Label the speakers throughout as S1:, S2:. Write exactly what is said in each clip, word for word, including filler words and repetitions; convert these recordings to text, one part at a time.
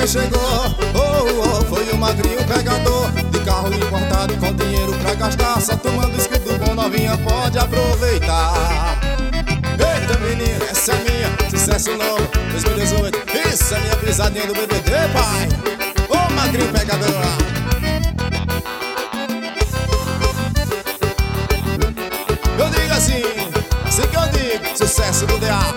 S1: chegou. Oh, oh, foi o magrinho pegador de carro importado com dinheiro pra gastar. Só tomando escrito bom, novinha, pode aproveitar. Eita menina, essa é minha, sucesso novo, dois mil e dezoito. Isso é minha pisadinha do B B D, pai. Ô oh, magrinho pegador. Eu digo assim, assim que eu digo, sucesso do D A.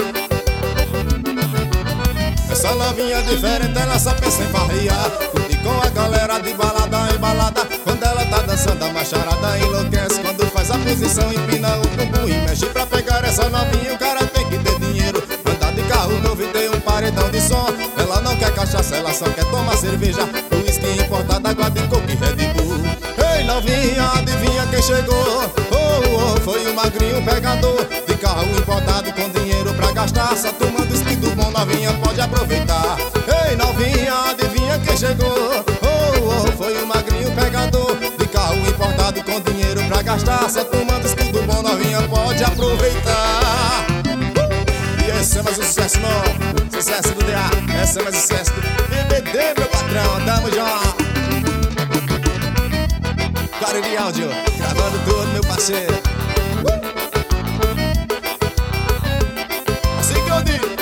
S1: Essa novinha diferente, ela só pensa em farrear. Curte com a galera de balada em balada. Quando ela tá dançando a macharada enlouquece. Quando faz a posição, empina o bumbum e mexe pra pegar essa novinha. O cara tem que ter dinheiro, andar de carro novo e ter um paredão de som. Ela não quer cachaça, ela só quer tomar cerveja, uísque importado, água de coco e Red Bull. Ei novinha, adivinha quem chegou? Oh, oh, foi o magrinho pegador de carro importado com dinheiro pra gastar. Só tomando escrito bom, novinha, pode aproveitar. Ei novinha, adivinha quem chegou? Oh, oh, foi o magrinho pegador de carro importado com dinheiro pra gastar. Só tomando escrito bom, novinha, pode aproveitar. E esse é mais um sucesso novo, sucesso do D A. Esse é mais um sucesso do B B D, meu patrão, tamo junto. Claro de áudio, gravando tudo, meu parceiro. Assim que eu digo.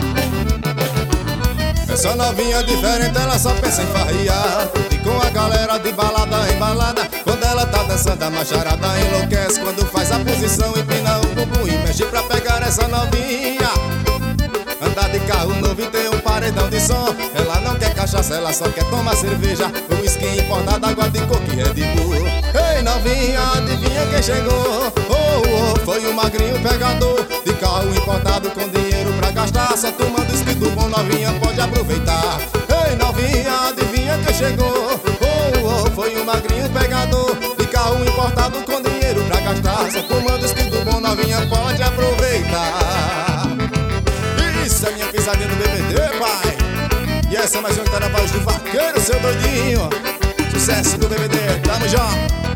S1: Essa novinha diferente, ela só pensa em farrear. E com a galera de balada em balada. Quando ela tá dançando a macharada enlouquece. Quando faz a posição, empina o bumbum e mexe pra pegar essa novinha. Andar de carro novo e ter um paredão de som. Ela não quer cachaça, ela só quer tomar cerveja, uísque importado, água de coco e Red Bull. Ei novinha, adivinha quem chegou? Oh, oh, foi o magrinho pegador de carro importado com dinheiro pra gastar. Só tomando escrito bom, novinha, pode aproveitar. Ei novinha, adivinha quem chegou? Oh, oh, foi o magrinho pegador de carro importado com dinheiro pra gastar. Só tomando escrito bom, novinha, pode aproveitar. Isso é minha pisadinha do B B D, pai. E essa é mais uma que tá na voz do vaqueiro, seu doidinho. Sucesso do B B D, tamo junto.